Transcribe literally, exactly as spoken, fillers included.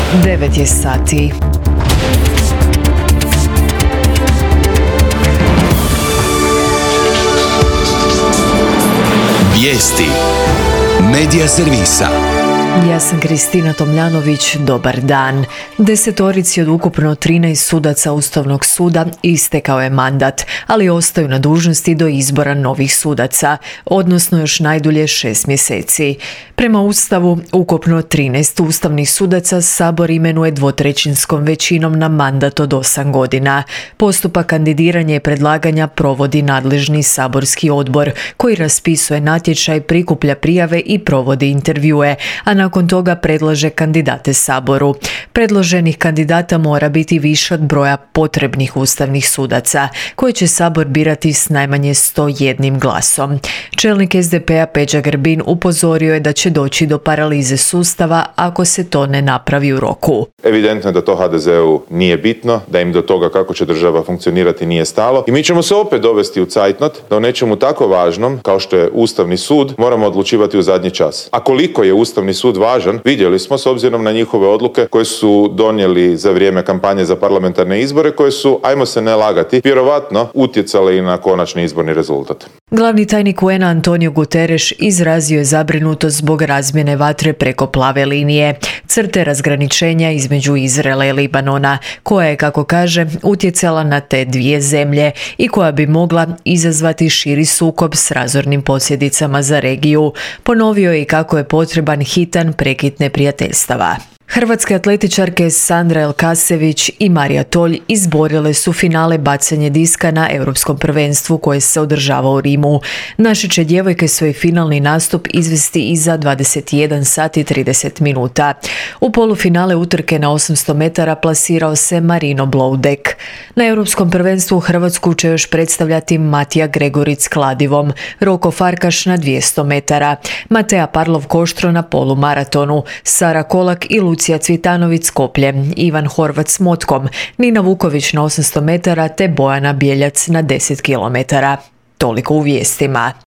devet je sati. Vijesti Medija servisa. Ja sam Kristina Tomljanović, dobar dan. Desetorici od ukupno trinaest sudaca Ustavnog suda istekao je mandat, ali ostaju na dužnosti do izbora novih sudaca, odnosno još najdulje šest mjeseci. Prema Ustavu, ukupno trinaest ustavnih sudaca Sabor imenuje dvotrećinskom većinom na mandat od osam godina. Postupak kandidiranja i predlaganja provodi nadležni saborski odbor, koji raspisuje natječaj, prikuplja prijave i provodi intervjue, a nakon toga predlaže kandidate Saboru. Predloženih kandidata mora biti više od broja potrebnih ustavnih sudaca, koje će Sabor birati s najmanje sto jednim glasom. Čelnik es de pe a Peđa Grbin upozorio je da će doći do paralize sustava ako se to ne napravi u roku. Evidentno je da to ha de zeu nije bitno, da im do toga kako će država funkcionirati nije stalo i mi ćemo se opet dovesti u cajtnot da o nečemu tako važnom kao što je Ustavni sud moramo odlučivati u zadnji čas. A koliko je Ustavni sud važan, vidjeli smo s obzirom na njihove odluke koje su donijeli za vrijeme kampanje za parlamentarne izbore, koje su, ajmo se ne lagati, vjerovatno utjecale i na konačni izborni rezultat. Glavni tajnik u en a Antonio Guterres izrazio je zabrinutost zbog razmjene vatre preko plave linije, crte razgraničenja između Izraela i Libanona, koja je, kako kaže, utjecala na te dvije zemlje i koja bi mogla izazvati širi sukob s razornim posljedicama za regiju. Ponovio je i kako je potreban hitan prekid neprijateljstava. Hrvatske atletičarke Sandra Elkasević i Marija Tolj izborile su finale bacanje diska na Europskom prvenstvu koje se održava u Rimu. Naše će djevojke svoj finalni nastup izvesti iza dvadeset jedan sati i trideset minuta. U polufinale utrke na osamsto metara plasirao se Marino Bloudek. Na Europskom prvenstvu Hrvatsku će još predstavljati Matija Gregoric Kladivom, Roko Farkaš na dvjesto metara, Matea Parlov Koštro na polumaratonu, Sara Kolak i Lucija Cvitanović s kopljem, Ivan Horvat s motkom, Nina Vuković na osamsto metara te Bojana Bjeljac na deset kilometara. Toliko u vijestima.